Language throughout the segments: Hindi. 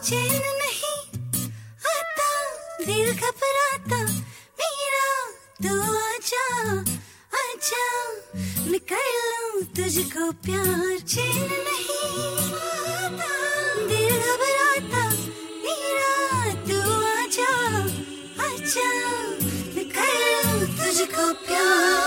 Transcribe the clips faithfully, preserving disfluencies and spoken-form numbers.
चैन नहीं आता, दिल घबराता मेरा, तू आजा आजा मैं कर लूं तुझको प्यार। चैन नहीं आता, दिल घबराता मेरा, तू आजा आजा मैं कर लूं तुझको प्यार।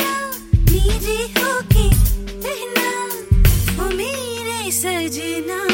मेरे होके रहना, वो मेरे सजना।